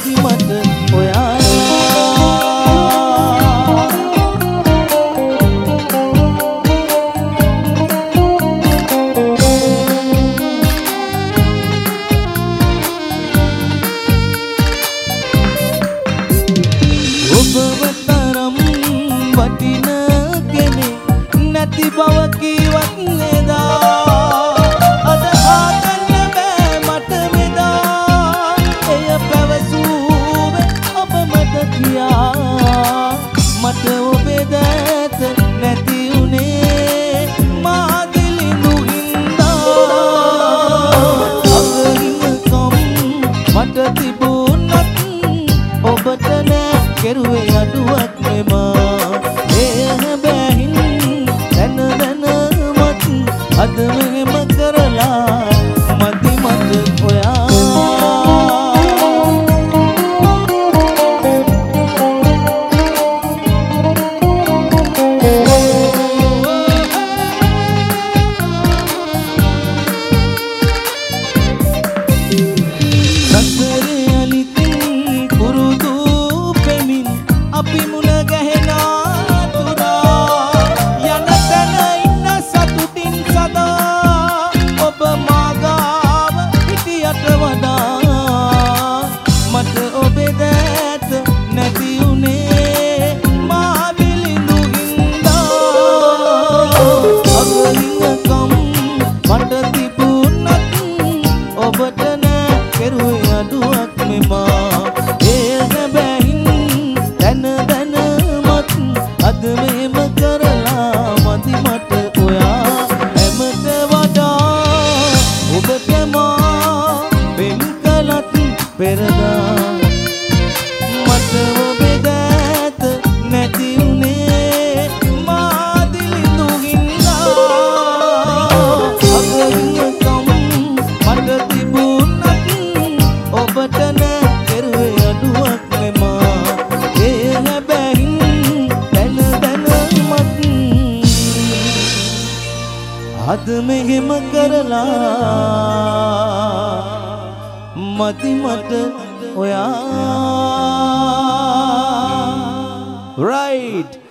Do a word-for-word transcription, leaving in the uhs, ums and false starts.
මදි මට ඔයා වටින කෙනෙක් නැති බව කීවත් නේදා අද ආගන්න බෑ මට මෙදා එය පැවසුවේ ඔබ මට කියා මට ඔබේ දැත නැති උනේ මා දිලිඳු හින්දා අගින්නකම් මට තිබුණත් ඔබට නෑ කෙරුවේ අඩුවක් නෙමා අද මෙහෙම කරලා මදි මට ඔයා සසරේ අලිතින් පුරුදු පෙමින් අපි මුණ ගැහෙනා තුරා යන තැන ඉන්න සතුටින් ඔබ මාගාව හිටියට වඩා මට ඔබේ දැත නැති උනේ මා දිලිඳු හින්දා අගින්නකම් මට තිබුණත් ඔබට නෑ කෙරුවේ අඩුවක් මෙමා ඒ හැබැයින් දැන දැනමත් අද මෙහෙම කරලා මදි මට ඔයා හැමත වඩා ඔබට මා වෙන් කළත් පෙරදා මට ඔබේ දැත නැති උනේ මා දිලිඳු හින්දා අගින්නකම් මට තිබුණත් ඔබට නෑ කෙරුවේ අඩුවක් නෙමා ඒ හැබැයින් දැන දැනමත් අද මෙහෙම කරලා මදි මට ඔයා right